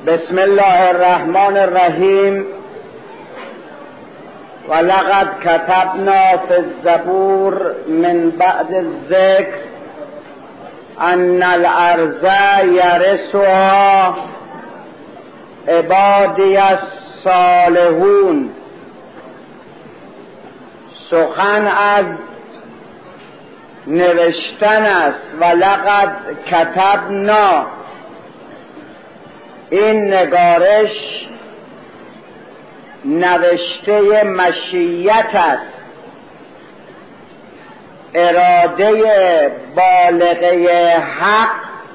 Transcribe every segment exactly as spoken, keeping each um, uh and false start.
بسم الله الرحمن الرحیم. ولقد كتبنا في الزبور من بعد الذکر ان الارض یرثها عبادی الصالحون. سخن از نوشتن است. ولقد کتبنا، این نگارش نوشته مشیت است، اراده بالغه حق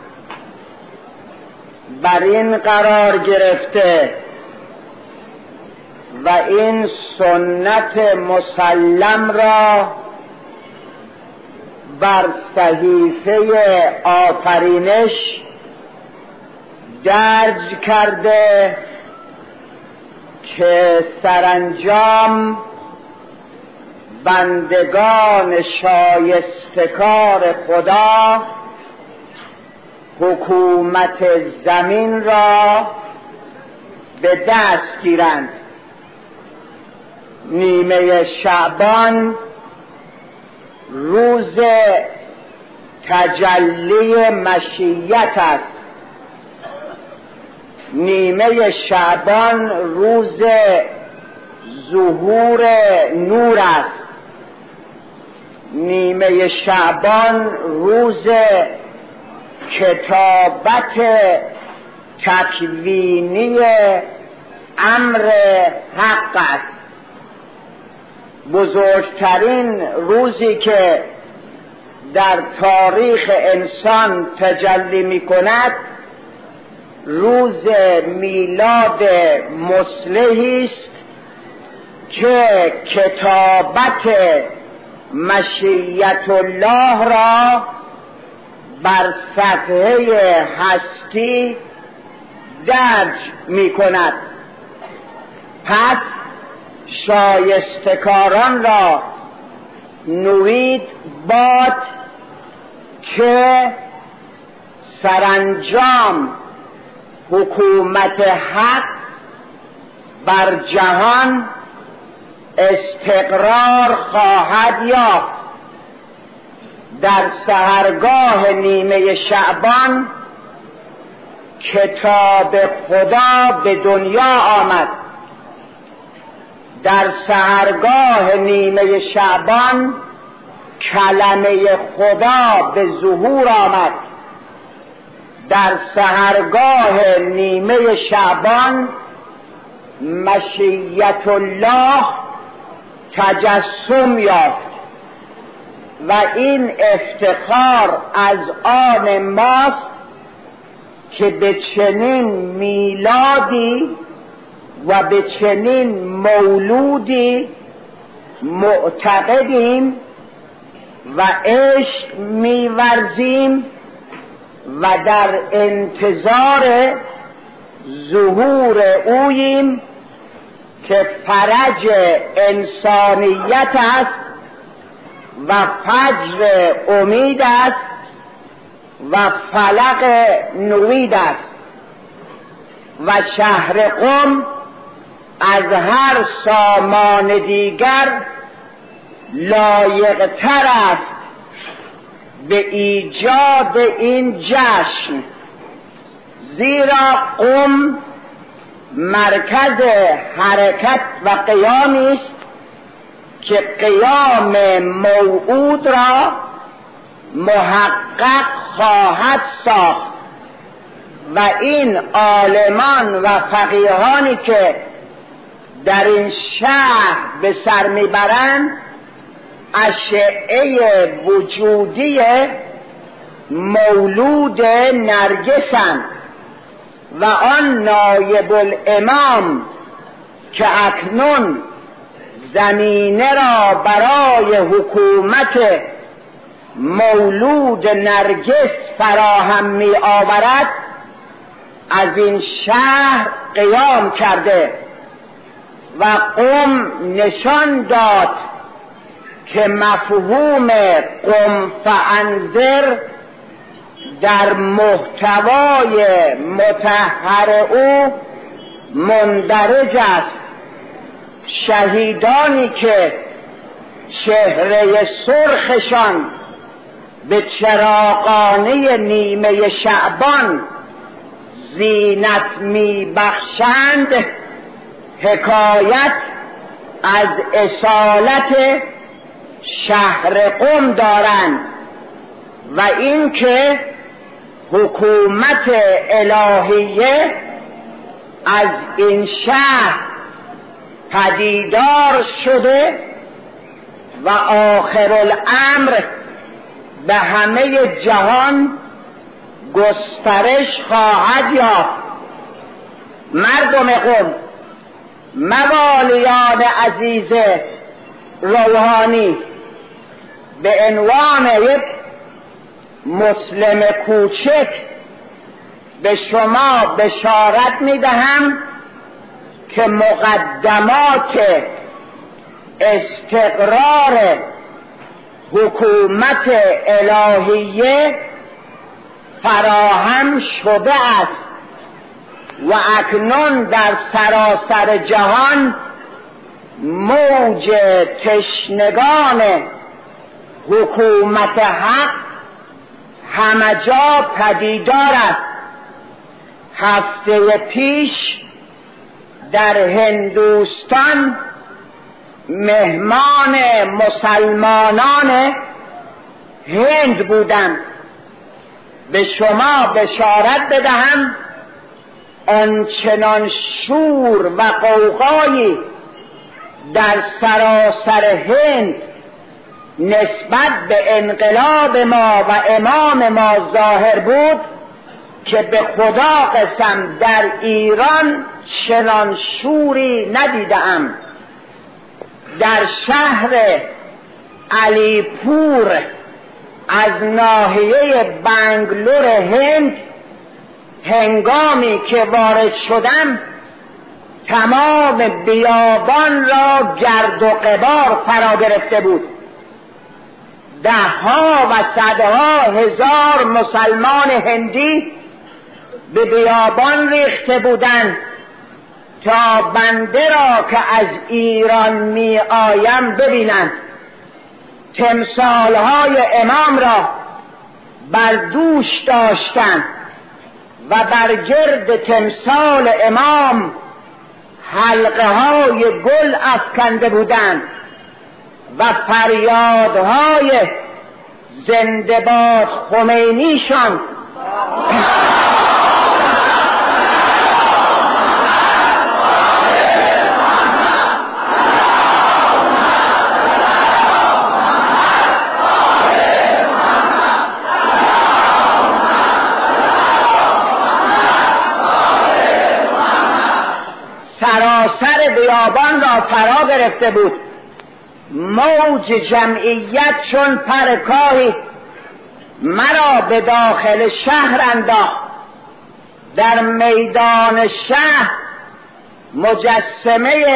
بر این قرار گرفته و این سنت مسلم را بر صحیفه آفرینش درج کرده که سرانجام بندگان شایستکار خدا حکومت زمین را به دست گیرند. نیمه شعبان روز تجلی مشیت است. نیمه شعبان روز ظهور نور است. نیمه شعبان روز کتابت تکوینی امر حق است. بزرگترین روزی که در تاریخ انسان تجلی می کند روز میلاد مصلحی است که کتابت مشیت الله را بر صفحه هستی درج می کند. پس شایستکاران را نوید باد که سرانجام حکومت حق بر جهان استقرار خواهد یافت. در سحرگاه نیمه شعبان کتاب خدا به دنیا آمد. در سحرگاه نیمه شعبان کلمه خدا به ظهور آمد. در سحرگاه نیمه شعبان مشیت الله تجسم یافت و این افتخار از آن ماست که به چنین میلادی و به چنین مولودی معتقدیم و عشق می‌ورزیم و در انتظار ظهور اوییم که فرج انسانیت است و فجر امید است و فلق نوید است و شهر قم از هر سامان دیگر لایق‌تر است به ایجاد این جشن، زیرا قم مرکز حرکت و قیامی است که قیام موعود را محقق خواهد ساخت و این عالمان و فقیهانی که در این شهر به سر میبرند اشعه وجودی مولود نرگسند و آن نایب الامام که اکنون زمینه را برای حکومت مولود نرگس فراهم می آورد از این شهر قیام کرده و قم نشان داد که مفهوم قم فانذر در محتوای مطهر او مندرج است. شهیدانی که چهره سرخشان به چراغانه نیمه شعبان زینت می بخشند، حکایت از اصالت شهر قم دارند و اینکه حکومت الهیه از این شهر پدیدار شده و آخر الامر به همه جهان گسترش خواهد یافت. مردم قم، موالیان عزیز روحانی، به عنوان یک مسلم کوچک به شما بشارت میدهم که مقدمات استقرار حکومت الهیه فراهم شده است و اکنون در سراسر جهان موج تشنگان حکومت حق همه جا پدیدار است. هفته پیش در هندوستان مهمان مسلمانان هند بودم. به شما بشارت بدهم آنچنان شور و غوغایی در سراسر هند نسبت به انقلاب ما و امام ما ظاهر بود که به خدا قسم در ایران چنان شوری ندیدم. در شهر علیپور از ناحیه بنگلور هند هنگامی که وارد شدم تمام بیابان را گرد و غبار فرا گرفته بود. ده ها و صدها هزار مسلمان هندی به بیابان ریخته بودند تا بنده را که از ایران می آیم ببینند. تمثالهای امام را بر دوش داشتند و بر گرد تمثال امام حلقه های گل افکنده بودند و فریادهای زنده باد خمینیشان سراسر بیابان را فرا گرفته بود. موج جمعیت چون پر کاهی مرا به داخل شهر انداخت. در میدان شهر مجسمه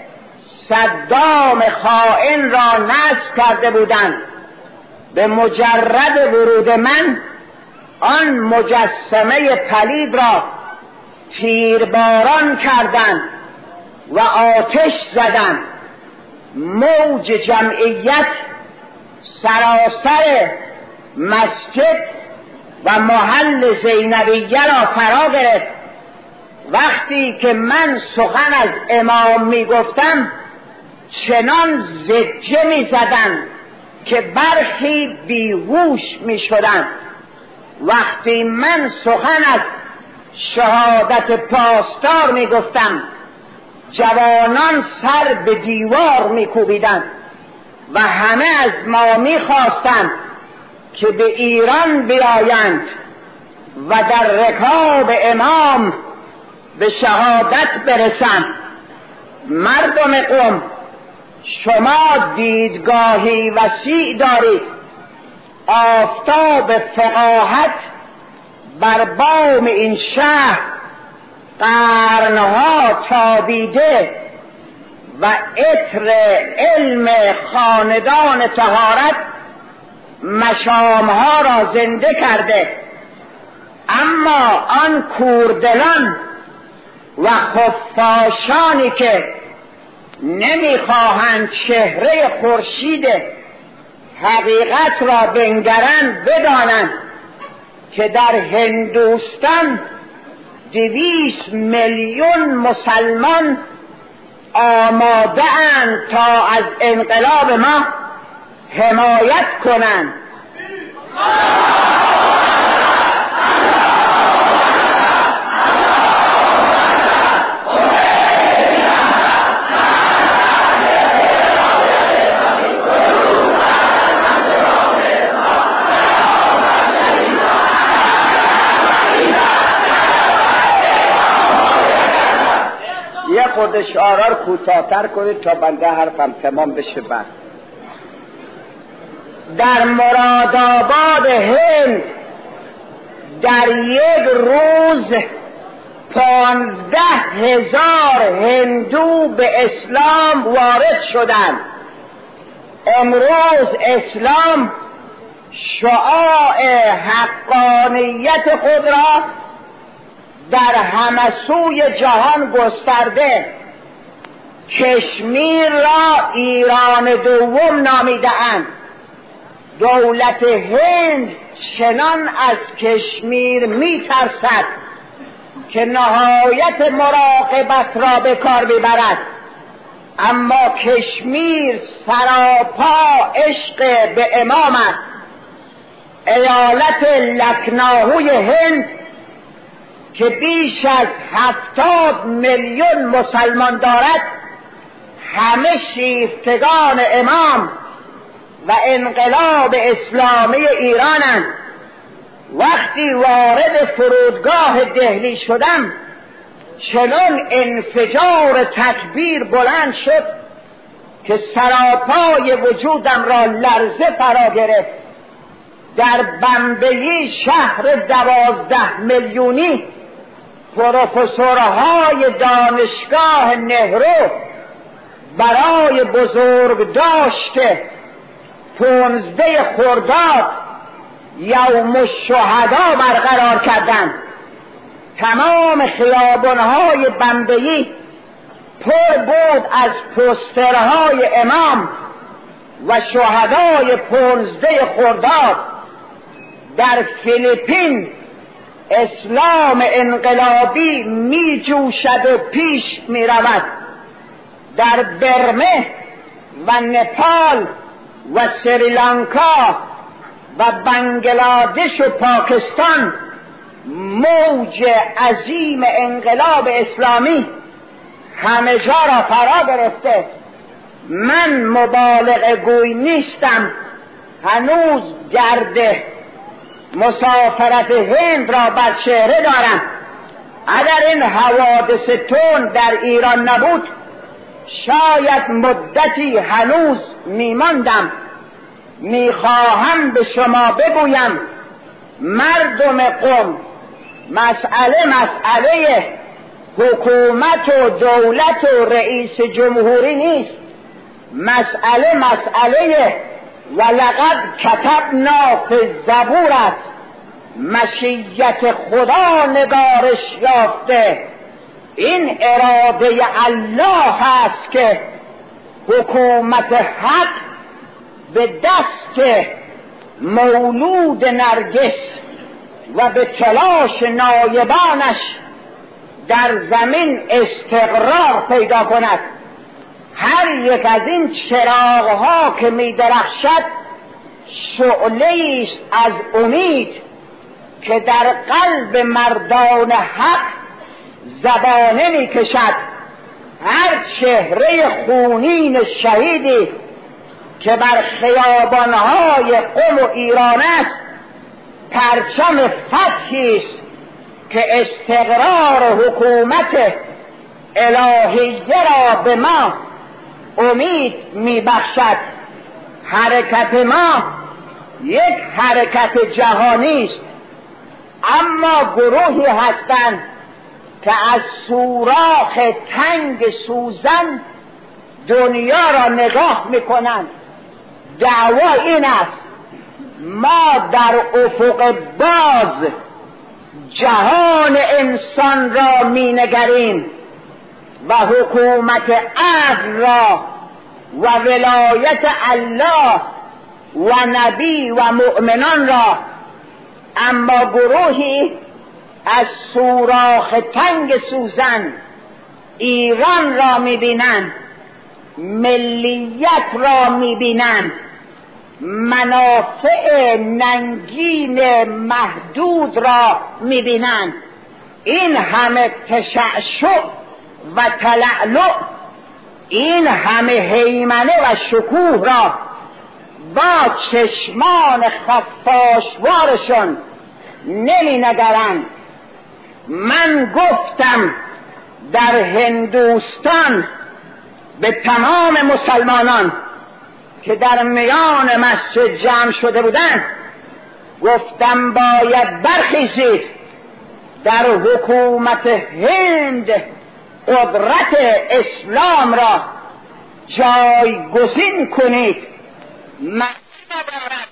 صدام خائن را نصب کرده بودند. به مجرد ورود من آن مجسمه پلید را تیرباران کردند و آتش زدند. موج جمعیت سراسر مسجد و محل زینبیه را فرا گرفت. وقتی که من سخن از امام می گفتم چنان زجه می زدند که برخی بیهوش می شدند. وقتی من سخن از شهادت پاسدار می گفتم جوانان سر به دیوار می کوبیدند و همه از ما می خواستند که به ایران بیایند و در رکاب امام به شهادت برسند. مردم قم، شما دیدگاهی وسیع دارید. آفتاب فقاهت بر بام این شهر قرنها تابیده و عطر علم خاندان طهارت مشامها را زنده کرده. اما آن کوردلان و خفاشانی که نمیخواهند چهره خورشید حقیقت را بنگرند بدانند که در هندوستان دویست میلیون مسلمان آماده اند تا از انقلاب ما حمایت کنند. یه خود شعارار کوتاه‌تر کنید تا بنده حرفم تمام بشه. بعد در مرادآباد هند در یک روز پانزده هزار هندو به اسلام وارد شدند. امروز اسلام شعاع حقانیت خود را در همه سوی جهان گسترده. کشمیر را ایران دوم نامیده‌اند. دولت هند چنان از کشمیر می ترسد که نهایت مراقبت را به کار میبرد، اما کشمیر سراپا عشق به امام است. ایالت لکناهوی هند که بیش از هفتاد میلیون مسلمان دارد همه شیفتگان امام و انقلاب اسلامی ایرانند. وقتی وارد فرودگاه دهلی شدم چنان انفجار تکبیر بلند شد که سراپای وجودم را لرزه فرا گرفت. در بمبئی شهر دوازده میلیونی پروفسورهای دانشگاه نهرو برای بزرگ داشته پانزده خرداد یوم الشهدا برقرار کردند. تمام خیابانهای بمبئی پر بود از پوسترهای امام و شهدای پانزده خرداد. در فیلیپین اسلام انقلابی می جوشد و پیش می رود. در برمه و نپال و سریلانکا و بنگلادش و پاکستان موج عظیم انقلاب اسلامی همه جا را فرا گرفته. من مبالغه گوی نیستم، هنوز گرد مسافرت هند را بر چهره دارم. اگر این حوادث تند در ایران نبود شاید مدتی هنوز میماندم. میخواهم به شما بگویم مردم قم مسئله مسئله حکومت و دولت و رئیس جمهوری نیست. مسئله مسئله ولقد کتبنا فی الزبور است. مشیت خدا نگارش یافته. این اراده الله هست که حکومت حق به دست مولود نرگس و به تلاش نایبانش در زمین استقرار پیدا کند. هر یک از این چراغها که می درخشد شعله‌ای است از امید که در قلب مردان حق زبانه می کشد. هر چهره خونین شهیدی که بر خیابانهای قم و ایران است پرچم فتحی است که استقرار حکومت الهیه را به ما امید می بخشد. حرکت ما یک حرکت جهانی است، اما گروهی هستند که از سوراخ تنگ سوزن دنیا را نگاه میکنند. دعوا این است ما در افق باز جهان انسان را می نگریم و حکومت عدل را و ولایت الله و نبی و مؤمنان را، اما گروهی از سوراخ تنگ سوزن ایران را میبینند، ملیت را میبینند، منافع ننگین محدود را میبینند. این همه تشعشع و تلعلع، این همه هیمنه و شکوه را با چشمان خفاشوارشون نمی نگرند. من گفتم در هندوستان به تمام مسلمانان که در میان مسجد جمع شده بودند، گفتم باید برخیزید، در حکومت هند قدرت اسلام را جایگزین کنید. من ندارد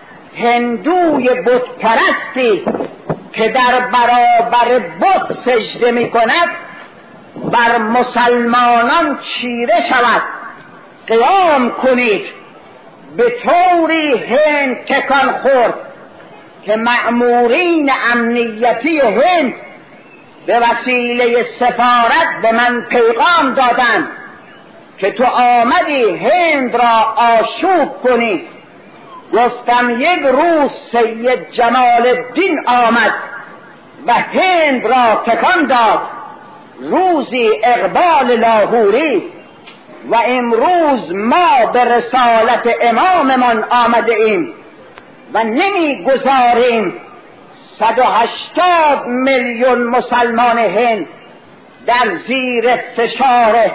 هندوی بت پرستی که در برابر بت سجده می کند بر مسلمانان چیره شود. قیام کنید. به طوری هند تکان خورد که مأمورین امنیتی هند به وسیله سفارت به من پیغام دادند که تو آمدی هند را آشوب کنی. گفتم یک روز سید جمال الدین آمد و هند را تکان داد، روزی اقبال لاهوری، و امروز ما به رسالت اماممان آمده ایم و نمی گذاریم صد و هشتاد میلیون مسلمان هند در زیر فشار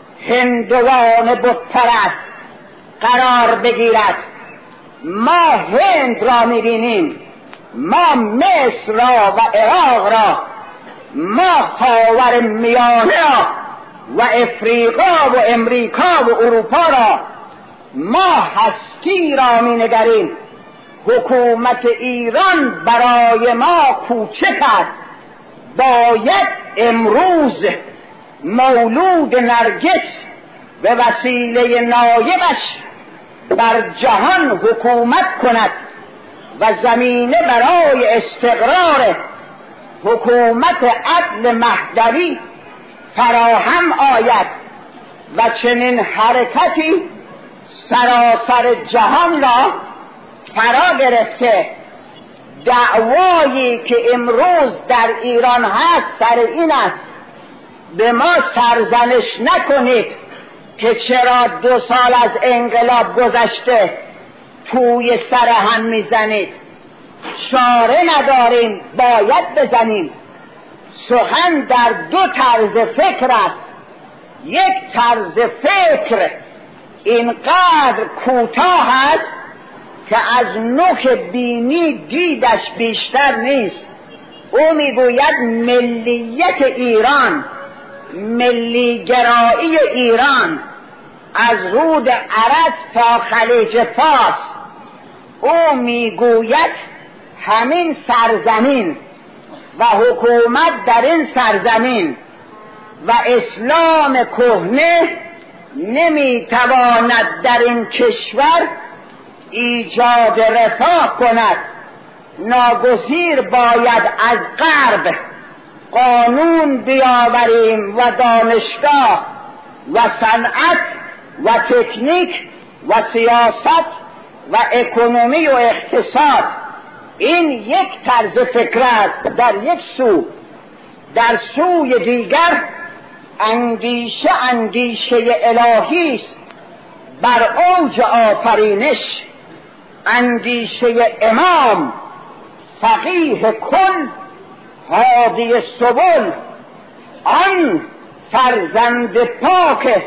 هندوان بت پرست قرار بگیرد. ما هند را میبینیم، ما مصر را و عراق را، ما خاور میانه را و افریقا و امریکا و اروپا را، ما هستی را مینگریم. حکومت ایران برای ما کوچک است. باید امروز مولود نرگس به وسیله نایبش بر جهان حکومت کند و زمینه برای استقرار حکومت عدل مهدوی فراهم آید و چنین حرکتی سراسر جهان را فرا گرفته. دعوایی که امروز در ایران هست سر این است: به ما سرزنش نکنید که چرا دو سال از انقلاب گذشته توی سر هم میزنید. چاره نداریم، باید بزنیم. سخن در دو طرز فکر است. یک طرز فکر اینقدر کوتاه است که از نوک بینی دیدش بیشتر نیست. او میگوید ملیت ایران، ملی گرایی ایران از رود عرض تا خلیج فارس. او میگوید همین سرزمین و حکومت در این سرزمین و اسلام کهنه نمیتواند در این کشور ایجاد رفاه کند. ناگزیر باید از غرب قانون بیاوریم و دانشگاه و صنعت و تکنیک و سیاست و اکنومی و اقتصاد. این یک طرز فکر است در یک سو. در سوی دیگر اندیشه اندیشه الهی است بر اوج آفرینش، اندیشه امام فقیه کل هادی سبل، آن فرزند پاک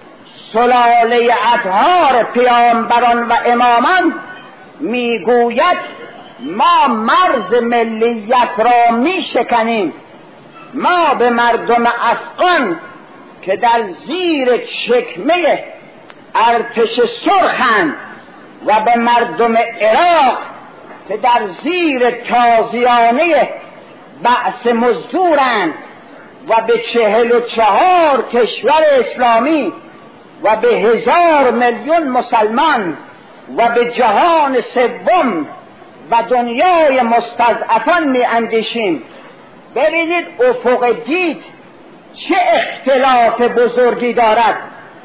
سلاله اطهار پیامبران و امامان میگوید ما مرز ملیت را میشکنیم. ما به مردم افغان که در زیر چکمه ارتش سرخند و به مردم عراق که در زیر تازیانه بعث مزدورند و به چهل و چهار کشور اسلامی و به هزار میلیون مسلمان و به جهان سوم و دنیای مستضعفان می اندیشیم. ببینید افق دید چه اختلاف بزرگی دارد.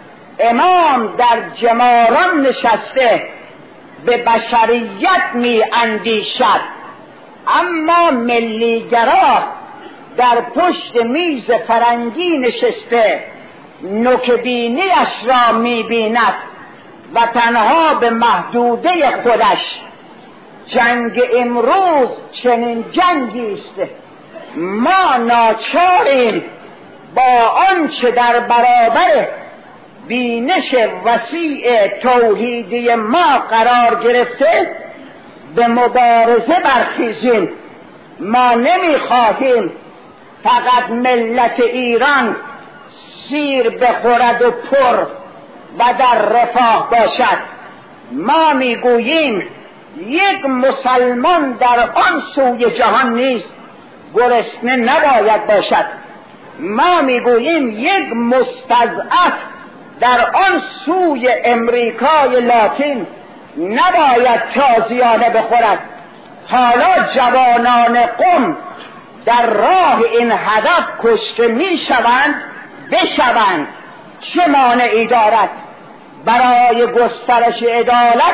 امام در جماران نشسته به بشریت می اندیشد، اما ملیگرا در پشت میز فرنگی نشسته نوکبینیش را می بیند و تنها به محدوده خودش. جنگ امروز چنین جنگی است، ما ناچاریم با آنچه در برابر بینش وسیع توحیدی ما قرار گرفته به مبارزه برخیزیم. ما نمیخواهیم فقط ملت ایران سیر بخورد و پر و در رفاه باشد. ما میگوییم یک مسلمان در آن سوی جهان نیز گرسنه نباید باشد. ما میگوییم یک مستضعف در آن سوی امریکای لاتین نباید تازیانه بخورد. حالا جوانان قم در راه این هدف کشته میشوند، بشوند، چه مانعی دارد؟ برای گسترش عدالت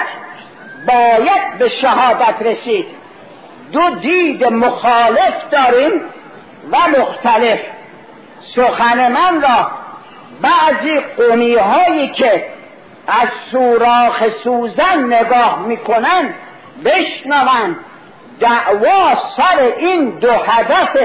باید به شهادت رسید. دو دید مخالف داریم و مختلف. سخن من را بعضی قومی هایی که از سوراخ سوزن نگاه میکنند بشنوند. دعوا سر این دو هدف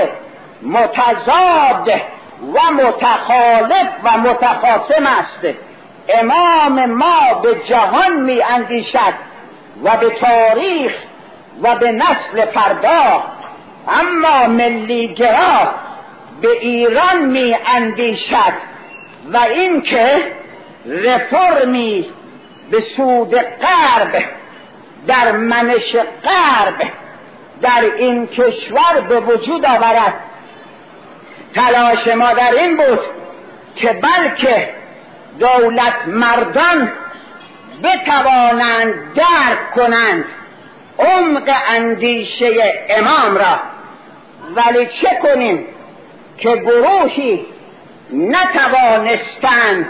متضاد و متخالف و متخاصم است. امام ما به جهان می اندیشد و به تاریخ و به نسل فردا، اما ملیگرا به ایران می اندیشد و اینکه رفرمی به سود غرب در منش غرب در این کشور به وجود آورد. تلاش ما در این بود که بلکه دولت مردان بتوانند درک کنند عمق اندیشه امام را. ولی چه کنیم که گروهی نتوانستند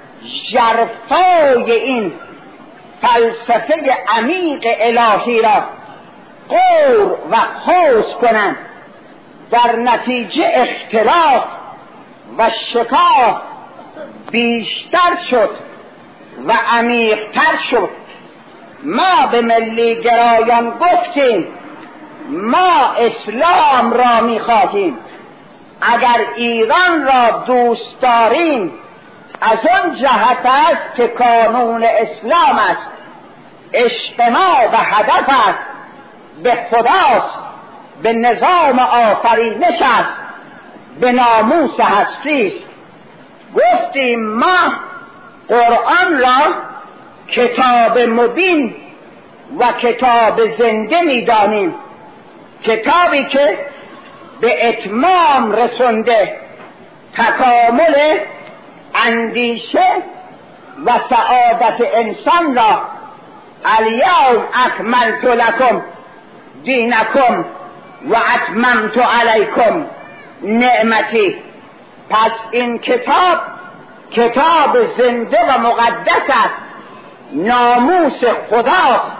ژرفای این فلسفه عمیق الهی را غور و خوض کنند. در نتیجه اختلاف و شکاف بیشتر شد و عمیق‌تر شد. ما به ملی گرایان گفتیم ما اسلام را می‌خواهیم. اگر ایران را دوست داریم از آن جهت است که کانون اسلام است، عشق ما و هدف است، به خداست، به نظام آفرینش است، به ناموس هستی است. گفتیم ما قرآن را کتاب مبین و کتاب زنده می‌دانیم، کتابی که به اتمام رسونده تکامل اندیشه و سعادت انسان را. الیوم اکملت لکم دینکم و اتممت علیکم نعمتی. پس این کتاب کتاب زنده و مقدس است، ناموس خداست،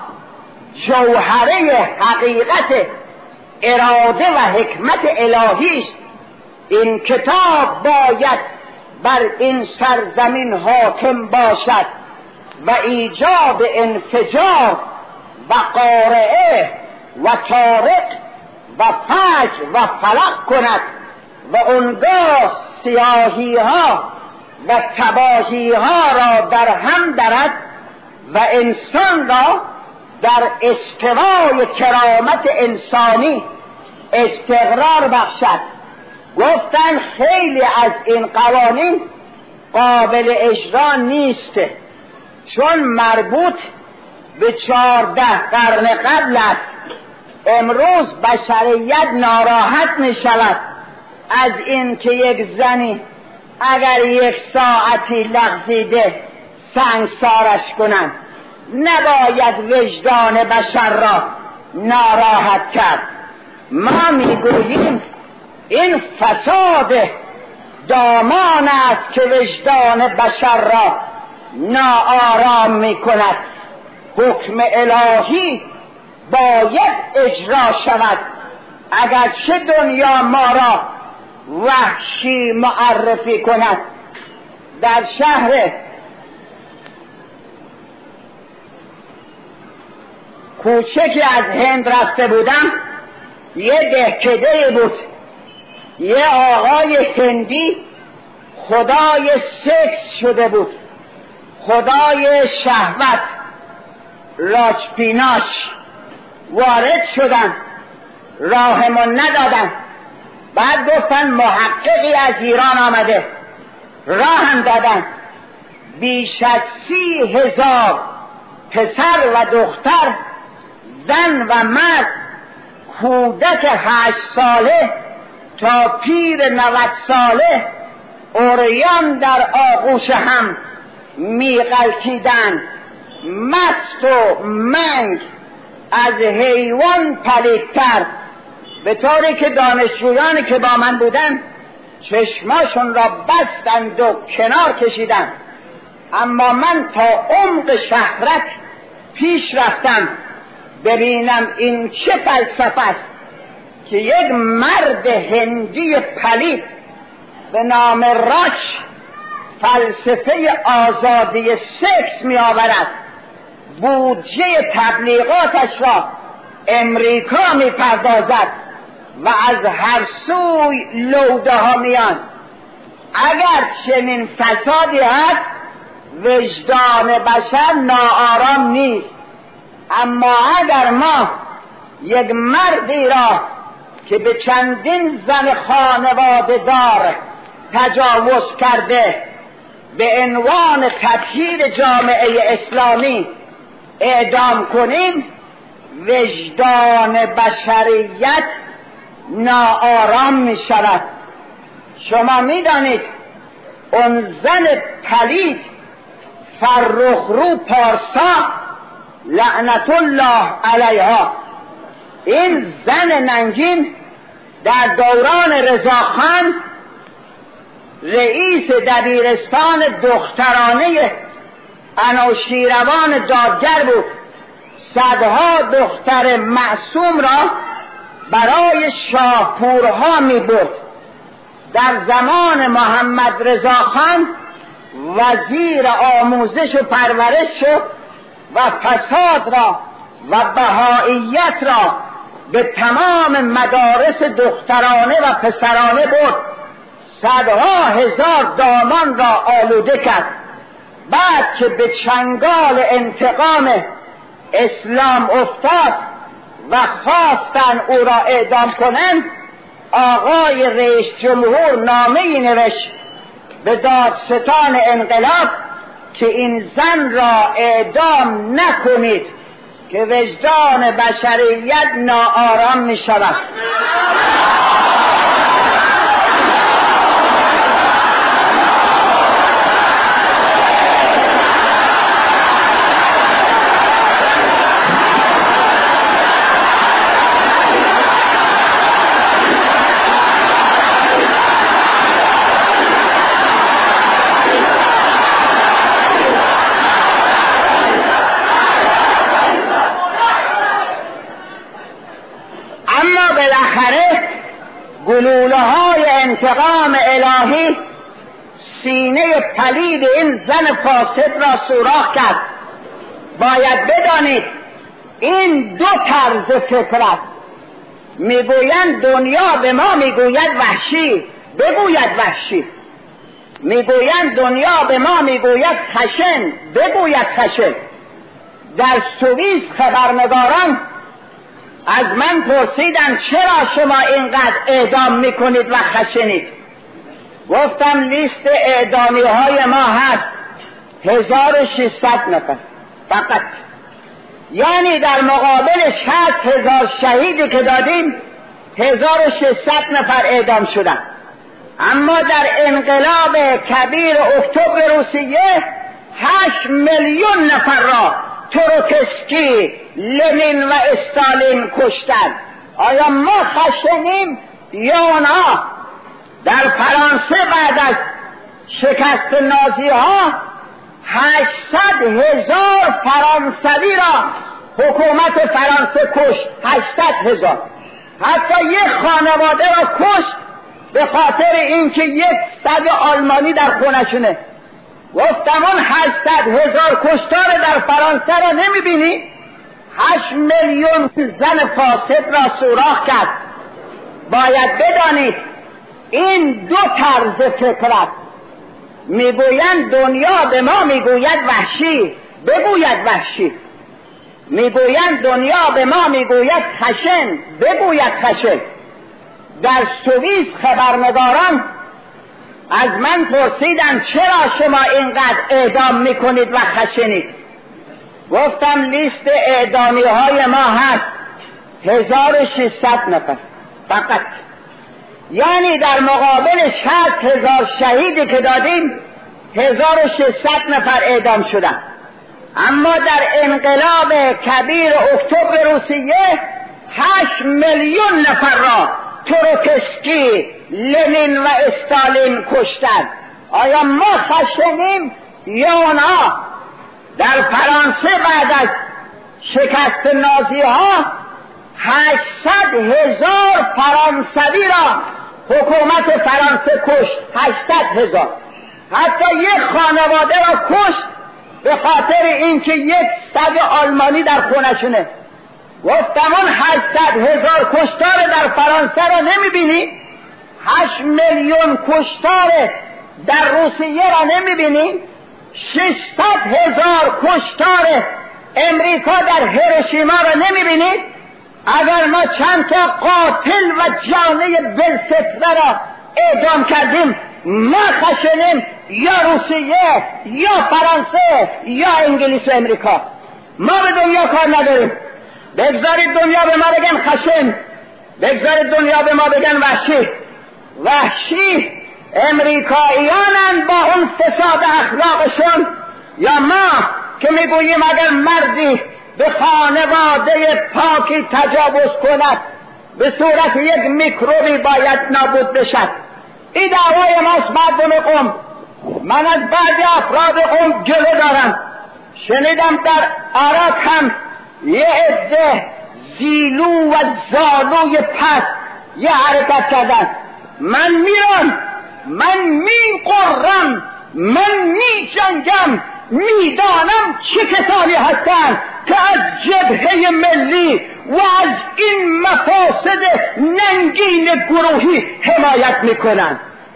جوهره حقیقت اراده و حکمت الهی است. این کتاب باید بر این سرزمین حاکم باشد و ایجاد انفجار و قارعه و طارق و فجر و فلق کند و اونگاه سیاهی ها و تباهی ها را در هم درد و انسان را در استوای کرامت انسانی استقرار بخشد. گفتن خیلی از این قوانین قابل اجرا نیست چون مربوط به چهارده قرن قبل است امروز بشریت ناراحت می شود از این که یک زنی اگر یک ساعتی لغزیده سنگسارش کنند. نباید وجدان بشر را ناراحت کرد. ما میگوییم این فساد دامان است که وجدان بشر را ناآرام می کند. حکم الهی باید اجرا شود. اگرچه دنیا ما را وحشی معرفی کند. در شهر کوچکی از هند رفته بودم، یه دهکده بود. یه آقای هندی خدای سکس شده بود، خدای شهوت، راجپیناش. وارد شدن، راهمون ندادن. بعد گفتن محققی از ایران آمده، راهم دادن. بیش از سی هزار پسر و دختر، زن و مرد، کودک هشت ساله تا پیر نود ساله عریان در آغوش هم میغلطیدند، مست و منگ، از حیوان پلیدتر، به طوری که دانشجویانی که با من بودن چشماشون را بستند و کنار کشیدند. اما من تا عمق شهرت پیش رفتم ببینم این چه فلسفه است که یک مرد هندی پلید به نام راچ فلسفه آزادی سکس می آورد، بودجه تبلیغاتش را امریکا می پردازد و از هر سوی لوده ها میان. اگر چنین فسادی هست وجدان بشر ناآرام نیست. اما اگر ما یک مردی را که به چندین زن خانواده دار تجاوز کرده به عنوان تطهیر جامعه اسلامی اعدام کنیم، وجدان بشریت ناآرام می شود. شما می دانید اون زن پلید فرخرو پارسا لعنت الله علیها، این زن ننگین در دوران رضاخان رئیس دبیرستان دخترانه انوشیروان دادگر بود. صدها دختر معصوم را برای شاهپورها می برد. در زمان محمد رضاخان وزیر آموزش و پرورش شد و فساد را و بهائیت را به تمام مدارس دخترانه و پسرانه برد. صدها هزار دامان را آلوده کرد. بعد که به چنگال انتقام اسلام افتاد و خواستن او را اعدام کنند، آقای رئیس جمهور نامه‌ای نوشت به دادستان انقلاب که این زن را اعدام نکنید که وجدان بشریت ناآرام می شود. بالاخره گلوله های انتقام الهی سینه پلید این زن فاسد را سوراخ کرد. باید بدانید این دو طرز فکرت، میگویند دنیا به ما میگوید وحشی، بگوید وحشی. میگویند دنیا به ما میگوید خشن، بگوید خشن. در سوئیس خبرنگاران از من پرسیدن چرا شما اینقدر اعدام میکنید و خشنید؟ گفتم لیست اعدامی های ما هست هزار و ششصد نفر فقط. یعنی در مقابل شصت هزار شهیدی که دادیم هزار و ششصد نفر اعدام شدن. اما در انقلاب کبیر اکتبر روسیه هشت میلیون نفر را تروتسکی، لنین و استالین کشتند. آیا ما خشنیم یا آنها؟ در فرانسه بعد از شکست نازی ها هشتصد هزار فرانسوی را حکومت فرانسه کشت. هشتصد هزار. حتی یک خانواده را کشت به خاطر اینکه یک سگ آلمانی در خونشونه. گفتم اون هشتصد هزار کشتار در فرانسه را نمیبینی؟ هشت میلیون زن فاسد را سوراخ کرد. باید بدانید این دو طرز فکرت. میگویند دنیا به ما میگوید وحشی، بگوید وحشی. میگویند دنیا به ما میگوید خشن، بگوید خشن. در سوئیس خبرنگاران از من پرسیدند چرا شما اینقدر اعدام میکنید و خشنید؟ گفتم لیست اعدامی های ما هست هزار و ششصد نفر فقط. یعنی در مقابل شصت هزار شهیدی که دادیم هزار و ششصد نفر اعدام شدن. اما در انقلاب کبیر اکتبر روسیه هشت میلیون نفر را تروتسکی، لنین و استالین کشتند. آیا ما خشنیم یا آنها؟ در فرانسه بعد از شکست نازی ها هشتصد هزار فرانسوی را حکومت فرانسه کشت. هشتصد هزار. حتی یک خانواده را کشت به خاطر اینکه یک سگ آلمانی در خونشونه. گفتم اون هشتصد هزار کشتار در فرانسه را نمیبینی؟ هشت میلیون کشتار در روسیه را نمیبینی؟ ششصد هزار کشتار امریکا در هیروشیما را نمیبینید؟ اگر ما چند تا قاتل و جانه بلفتره را اعدام کردیم ما خشنیم یا روسیه یا فرانسه یا انگلیس و امریکا؟ ما به دنیا کار نداریم. بگذارید دنیا به ما بگن خشن، بگذارید دنیا به ما بگن وحشی. وحشی امریکاییانن با اون فساد اخلاقشون، یا ما که میگوییم اگر مردی به خانواده پاکی تجاوز کند به صورت یک میکروبی باید نابود بشد. این دعوای ماست مردم قم. من از بعضی افراد قم جلو دارم. شنیدم در عراق هم یه عده زیلو و زالوی پس یه حرکت کردن. من میرم، من میقرم، من میجنگم، میدانم چه کسانی هستند که از جبهه ملی و از این مفاسد ننگین گروهی حمایت میکنند.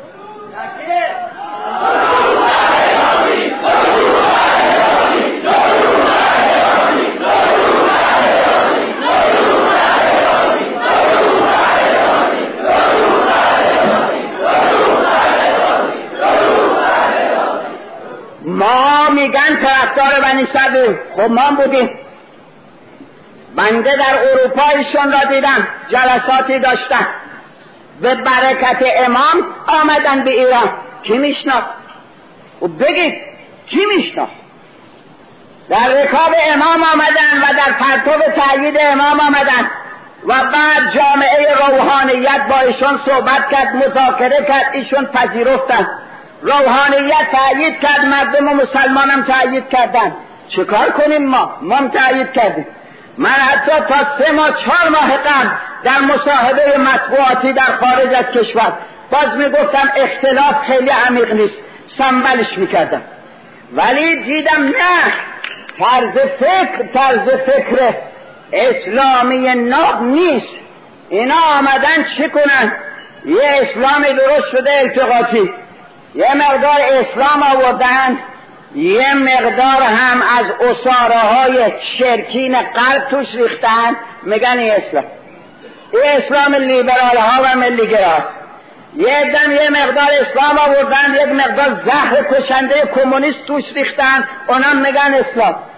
ما میگن طرفدار بنی صدر. خب ما بودیم. بنده در اروپا ایشون را دیدم، جلساتی داشتن، به برکت امام آمدن به ایران. کی میشناخت؟ و بگید کی میشناخت؟ در رکاب امام آمدن و در پرتو تأیید امام آمدن و بعد جامعه روحانیت با ایشون صحبت کرد، مذاکره کرد، ایشون پذیرفتن. روحانیت تأیید کرد، مردم و مسلمان هم تأیید کردن. چه کار کنیم ما؟ ما هم تأیید کردیم. من حتی تا سه ماه چهار ماه قبل در مصاحبه مطبوعاتی در خارج از کشور باز میگفتم اختلاف خیلی عمیق نیست، سنبلش میکردم. ولی دیدم نه، طرز فکر طرز فکر اسلامی ناب نیست. اینا آمدن چی کنن؟ یه اسلامی درست شده التقاطی، یه مقدار اسلام آوردن، یه مقدار هم از اساره های شرکین قلب توش ریختن، میگن این اسلام. این اسلام لیبرال ها و ملی گراست. یه دم یه مقدار اسلام آوردن، یک مقدار زهر کشنده کمونیست توش ریختن، اونم میگن اسلام.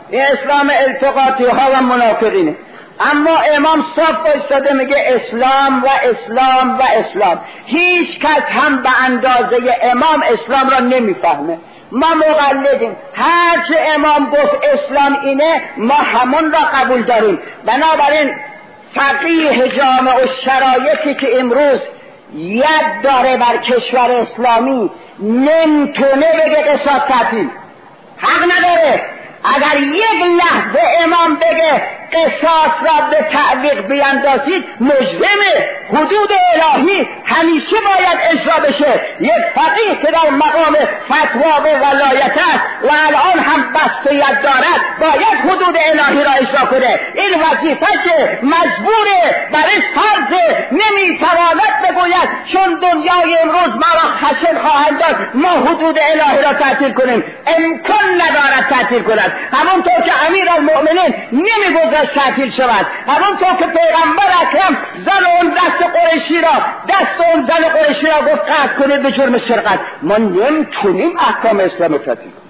این اسلام التقاطی ها و منافقینه. اما امام صاف ایستاده میگه اسلام و اسلام و اسلام. هیچ کس هم به اندازه امام اسلام را نمیفهمه. ما مقلدیم، هرچه امام گفت اسلام اینه ما همون را قبول داریم. بنابراین فقیه جامع و شرایطی که امروز ید داره بر کشور اسلامی نمیتونه بگه قصاص تعطیل، حق نداره. اگر یک لحظه امام بگه قصاص را به تعویق بیندازید مجرمه. حدود الهی همیشه باید اجرا بشه. یک فقیه که در مقام فتوا و ولایت است و الان هم بستیت دارد باید حدود الهی را اجرا کنه. این وظیفشه، مجبوره، برش فرضه، نمیتواند بگوید چون دنیای امروز ما را خشن خواهند داد ما حدود الهی را تعطیل کنیم. امکان ندارد تعطیل کند. همونطور که امیرالمؤمنین نمیگذاشت تعطیل شود، همونطور که پیغمبر اکرم زن اون دست قریشی را دست اون زن قریشی را گفت قطع کنید به جرم سرقت. ما نمیتونیم احکام اسلام رو تعطیل کنیم.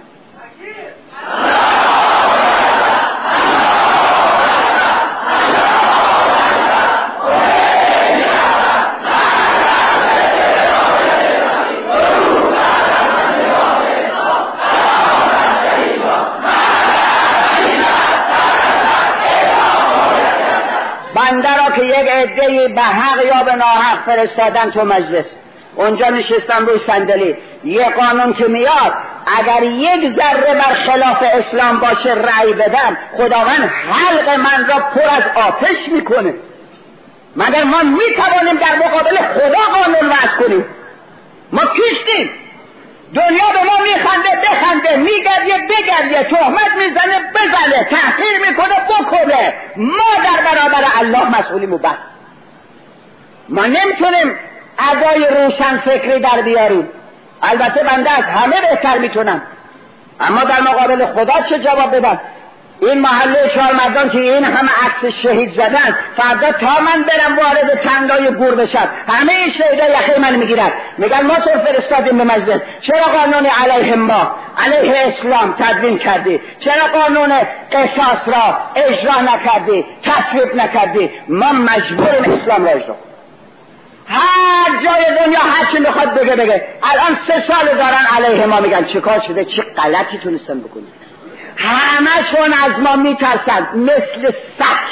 بنده را که یک عده‌ای به حق یا به ناحق فرستادن تو مجلس، اونجا نشستم روی صندلی، یه قانون که میاد اگر یک ذره بر خلاف اسلام باشه رأی بدم، خداوند حلق من را پر از آتش میکنه. مگر ما میتوانیم در مقابل خدا قانون وضع کنیم؟ ما کیستیم؟ دنیا به ما میخنده بخنده، میگریه بگریه، تهمت میزنه بزنه، تحقیر میکنه بکنه. ما در برابر الله مسئولیم و بس. ما نمیتونیم ادای روشن فکری در بیاریم. البته بنده از همه بهتر میتونم، اما در مقابل خدا چه جواب بدم؟ این محله چهار مردان که این همه عکس شهید زدن، فردا تا من برم وارد تنگای گور بشم همه این شهیدا یخه من میگیرن، میگن ما تو فرستادیم به مجلس، چرا قانون علیه ما علیه اسلام تدوین کردی؟ چرا قانون قصاص را اجرا نکردی، تصویب نکردی؟ ما مجبوریم اسلام را اجرا. هر جای دنیا هر چی میخواد بگه بگه. الان سه سال دارن علیه ما میگن. چه کار شده؟ چه غلطی تونستن بکنید؟ همه چون از ما میترسن مثل سگ.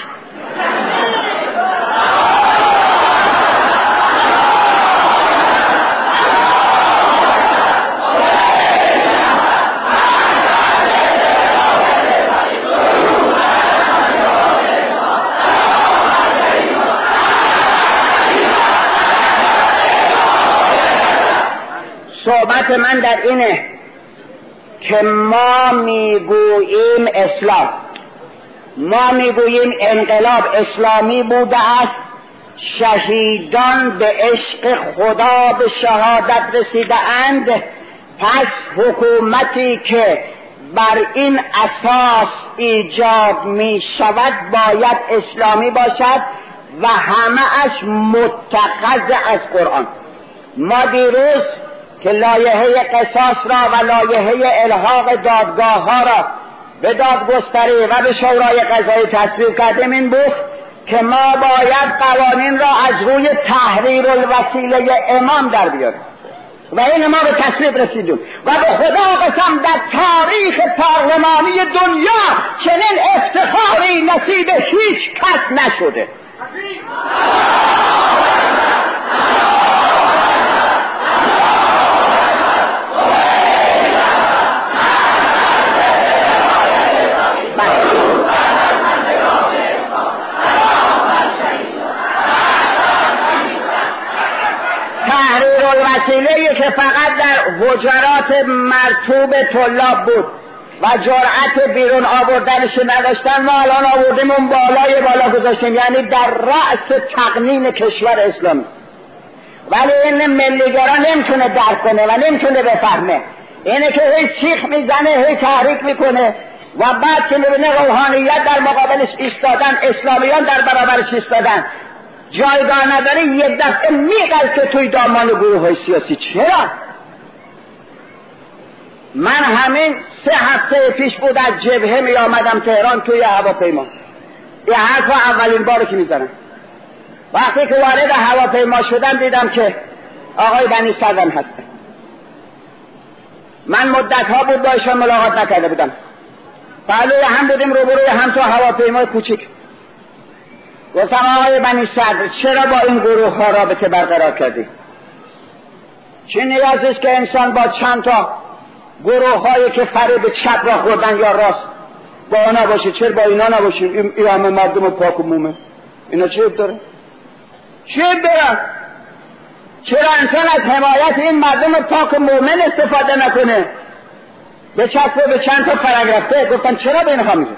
صحبت من در اینه که ما میگوییم اسلام، ما میگوییم انقلاب اسلامی بوده است، شهیدان به عشق خدا به شهادت رسیده اند، پس حکومتی که بر این اساس ایجاد می شود باید اسلامی باشد و همه اش متخذ از قرآن. ما دیروز که لایحه قصاص را و لایحه الحاق دادگاه ها را به دادگستری و به شورای قضایی تصویب کردیم، این بود که ما باید قوانین را از روی تحریر الوسیله امام در بیاریم و این ما به تصویب رسیدیم و به خدا قسم در تاریخ پارلمانی دنیا چنین افتخاری نصیب هیچ کس نشده. تحریر الوسیله‌ای که فقط در حجرات مرطوب طلاب بود و جرأت بیرون آوردنش نداشتن، ما الان آوردیم اون بالای بالا گذاشتیم، یعنی در رأس تقنین کشور اسلامی. ولی این ملیگرا نمیتونه درک کنه و نمیتونه بفهمه. اینه که هی چیخ میزنه، هی تحریک میکنه و بعد که میبینه روحانیت در مقابلش ایستادن، اسلامیان در برابرش ایستادن، جایگاه نداره، یک دفعه میگل که توی دامان گروه های سیاسی. چرا؟ من همین سه هفته پیش بود از جبهه می آمدم تهران توی هواپیما. این حرف اولین باره که میزنم. وقتی که وارد هواپیما شدم دیدم که آقای بنی صدرم هستن. من مدت ها بود با ایشان ملاقات نکرده بودم. پهلوی هم بودیم روبروی هم تو هواپیمای کوچیک. گفتم آقای بنی صدر چرا با این گروه ها رابطه برقرار کردی؟ چه نیازی است که انسان با چند تا گروه هایی که فریب چپ را خوردن یا راست با اونا باشه؟ چرا با اینا نباشه؟ این همه مردم پاک و مومن، اینا چه داره؟ چه داره؟ چرا انسان از حمایت این مردم پاک و مومن استفاده نکنه؟ به چسب به چند تا فرق رفته. گفتم چرا به اینها میگه؟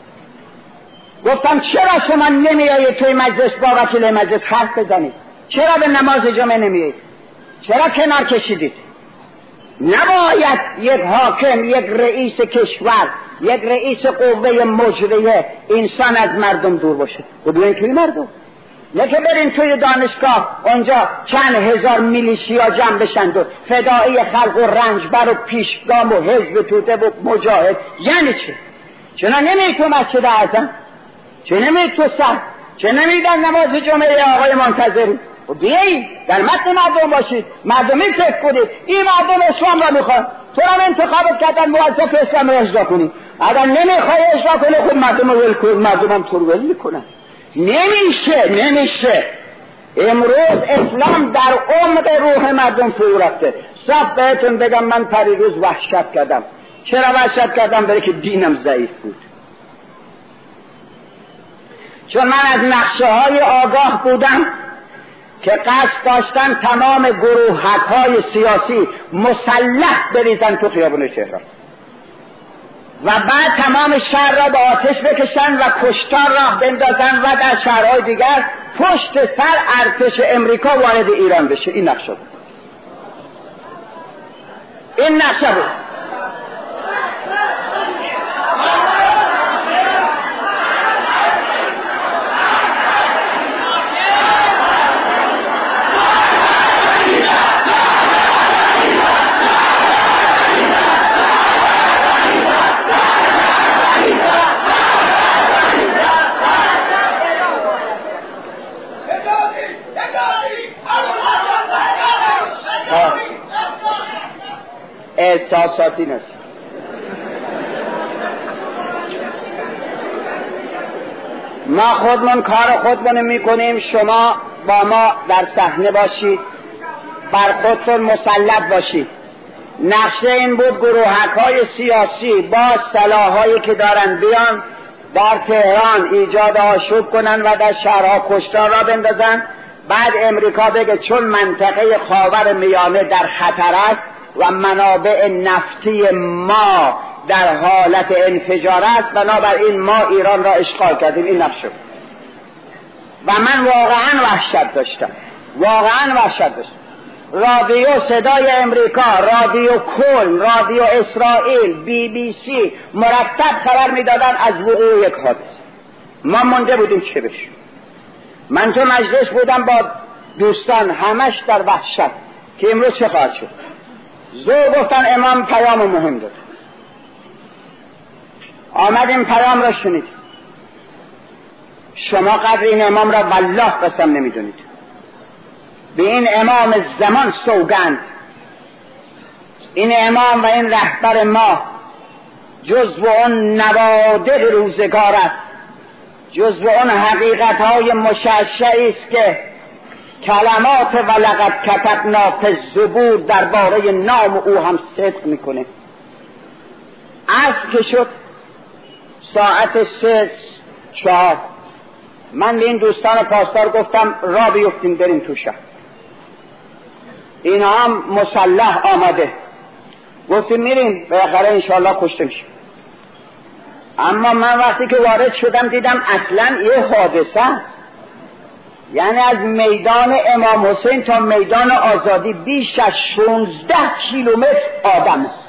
گفتم چرا شما نمیایید توی مجلس با وکیل مجلس حرف بزنید؟ چرا به نماز جمعه نمیایید؟ چرا کنار کشیدید؟ نباید یک حاکم، یک رئیس کشور، یک رئیس قوه مجریه انسان از مردم دور باشه. و بیاین توی مردم، نه که برین توی دانشگاه اونجا چند هزار میلیشیا جمع بشند و فدایی خلق و رنجبر و پیشگام و حزب توده و مجاهد. یعنی چه؟ چرا نمیید تو مسجد اعظم؟ چه نمیید تو سر؟ چه نمیید در نماز جمعه آقای منتظری؟ و بیایید در متن مردم باشید، مردمی فکر کنید. این مردم اسلام را میخوان، تو هم انتخابت کردن موظف اسلام را اجرا کنی. اگر نمیخوای اجرا کنی خود مردم رو ول کن، مردم هم تو رو ول میکنن. نمیشه نمیشه امروز اسلام در عمق روح مردم فرو رفته. صاف بهتون بگم من پریروز وحشت کردم. چرا وحشت کردم؟ برای که دینم ضعیف بود. چون من از نقشه های آگاه بودم که قصد داشتن تمام گروهک های سیاسی مسلح بریزن تو خیابون تهران و بعد تمام شهر را به آتش بکشن و کشتار راه بندازن و در شهرهای دیگر پشت سر ارتش امریکا وارد ایران بشه. این نقشه بود. این نقشه بود. احساساتی نیست. ما خودمون کار خودمون میکنیم، شما با ما در صحنه باشید، بر خودتون مسلط باشید. نقشه این بود گروهک های سیاسی با سلاحایی که دارن بیان در تهران ایجاد آشوب کنن و در شهرها کشتار را بندازن. بعد امریکا بگه چون منطقه خاور میانه در خطر است و منابع نفتی ما در حالت انفجار است، بنابراین ما ایران را اشغال کردیم. این نقشه. و من واقعا وحشت داشتم، واقعا وحشت داشتم. رادیو صدای امریکا، رادیو کل، رادیو اسرائیل، بی بی سی مرتب خبر میدادن از وقوع یک حادثه. ما مونده بودیم چه بشه. من تو مجلس بودم با دوستان، همش در وحشت که امروز چه خواهد شد. زور گفتن امام پیام مهم داد. آمدیم پیام را شنید. شما قدر این امام را والله قسم نمیدونید. به این امام زمان سوگند. این امام و این رهبر ما جزو اون نوادر روزگار است، جزو اون حقیقت های مشعشعی است که کلمات ولقد کتبنا فی الزبور درباره نام او هم صدق میکنه. عصر که شد ساعت سه چهار، من به این دوستان پاسدار گفتم را بیفتیم بریم تو شهر. اینا هم مسلح آمده. گفتیم میریم بالاخره انشاءالله کشته میشیم. اما من وقتی که وارد شدم دیدم اصلا یه حادثه، یعنی از میدان امام حسین تا میدان آزادی بیش از شانزده کیلومتر آدم است.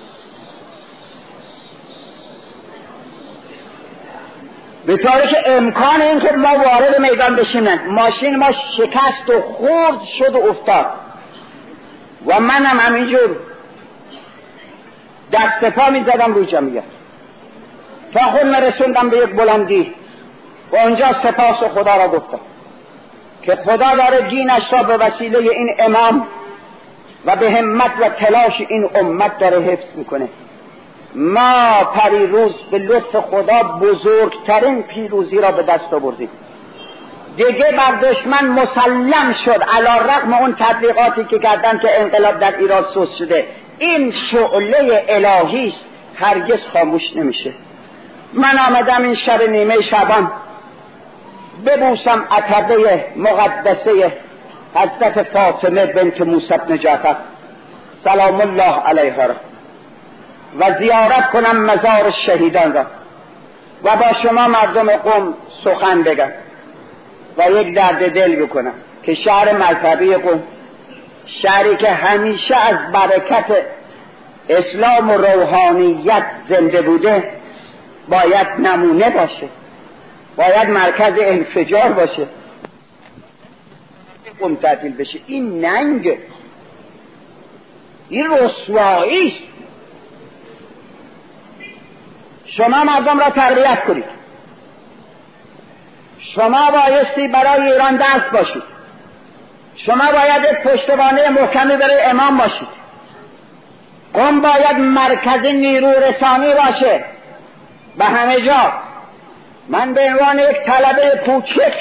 به طوری که امکان این که ما وارد میدان بشیم، ماشین ما شکست و خورد شد و افتاد و منم همینجور دست پا می زدم روی جمعیت تا خود رسوندم به یک بلندی و اونجا سپاس خدا را گفتم که خدا داره دینش را به وسیله این امام و به همت و تلاش این امت داره حفظ میکنه. ما پریروز به لطف خدا بزرگترین پیروزی را به دست آوردیم. دیگه بر دشمن مسلم شد، علی رغم اون تبلیغاتی که کردن که انقلاب در ایران سوس شده. این شعله الهی است، هرگز خاموش نمیشه. من آمدم این شب نیمه شعبان ببوسم عتبه مقدسه حضرت فاطمه بنت موسی بن جعفر سلام الله علیها را و زیارت کنم مزار شهیدان را و با شما مردم قم سخن بگم و یک درد دل بکنم که شهر مذهبی قم، شهری که همیشه از برکت اسلام و روحانیت زنده بوده، باید نمونه باشه، باید مرکز انفجار باشه. قم تعطیل بشه، این ننگ، این رسوایی است. شما مردم را تربیت کنید، شما بایستی برای ایران دست باشید، شما باید یک پشتوانه محکمی برای امام باشید. قم باید مرکز نیرو رسانی باشه به همه جا. من به عنوان یک طلبه کوچک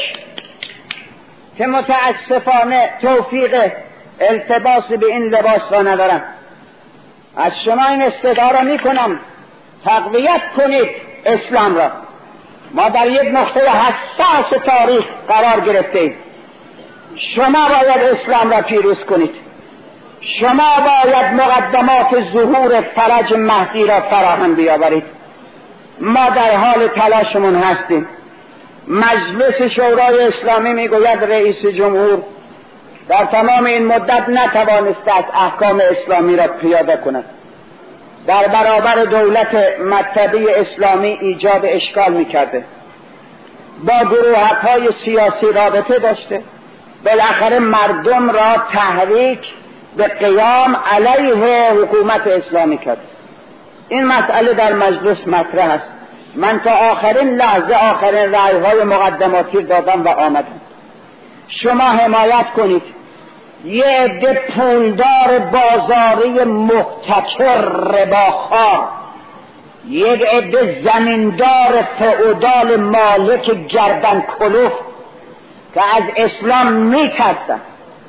که متاسفانه توفیق التباس به این لباس را ندارم، از شما این استدعا را می کنم تقویت کنید اسلام را. ما در یک نقطه حساس تاریخ قرار گرفتیم. شما باید اسلام را پیروز کنید، شما باید مقدمات ظهور فرج مهدی را فراهم بیاورید. ما در حال تلاشمون هستیم. مجلس شورای اسلامی میگوید رئیس جمهور در تمام این مدت نتوانسته از احکام اسلامی را پیاده کند، در برابر دولت مطبعی اسلامی ایجاد اشکال میکرده، با گروه‌های سیاسی رابطه داشته، بالاخره مردم را تحریک به قیام علیه حکومت اسلامی کرد. این مسئله در مجلس مطرح است. من تا آخرین لحظه آخرین رأی‌های مقدماتی دادم و آمدم. شما حمایت کنید. یه عده پولدار بازاری محتکر رباخوار، یک عده زمیندار فئودال مالک گردن کلوف که از اسلام میترسن،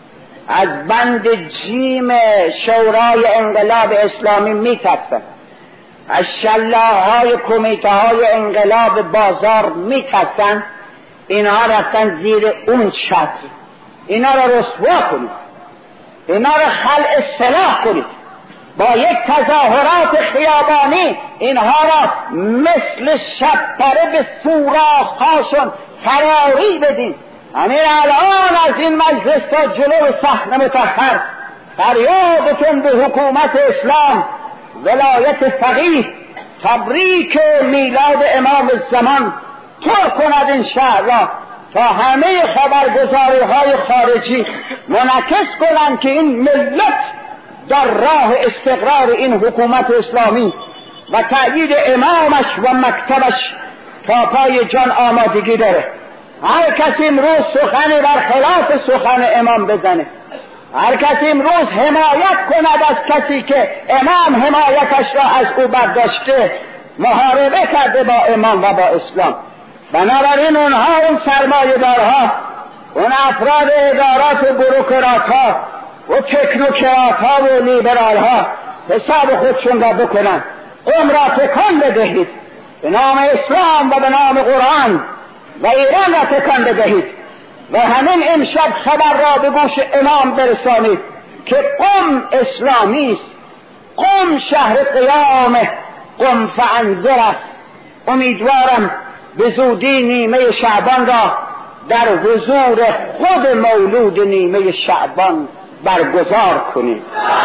از بند جیم شورای انقلاب اسلامی میترسن، از شلاهای کمیته های انقلاب بازار میترسن، اینها رفتن زیر اون چتر. اینا را رسوا کنید، اینا را خلع سلاح کنید، با یک تظاهرات خیابانی اینها را مثل شبپره به سوراخ‌هاشون فراری بدین. همین الان از این مجلس تا جلو صحن متأخر فریادتون به حکومت اسلام، ولایت فقیه، تبریک میلاد امام الزمان تو کند این شهر را تا همه خبرگزاری های خارجی منعکس کنند که این ملت در راه استقرار این حکومت اسلامی و تأیید امامش و مکتبش تا پای جان آمادگی داره. هر کسی امروز سخنی برخلاف سخن امام بزنه، هر کسی امروز حمایت کند از کسی که امام حمایتش را از او برداشته، محاربه کرده با امام و با اسلام. بنابراین اونها، اون سرمایه‌دارها، اون افراد ادارات و بروکرات‌ها و تکنوکرات‌ها و لیبرال‌ها حساب خودشون را بکنن. قم را تکان بدهید به نام اسلام و به نام قرآن و ایران را تکان بدهید و همین امشب خبر را به گوش امام برسانید که قم اسلامی است، قم شهر قیامه، قم فانذر است. امیدوارم به زودی نیمه شعبان را در حضور خود مولود نیمه شعبان برگزار کنید.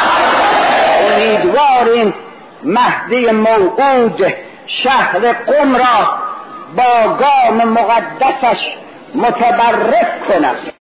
امیدواریم مهدی موعود شهر قم را با گام مقدسش متبرک کند.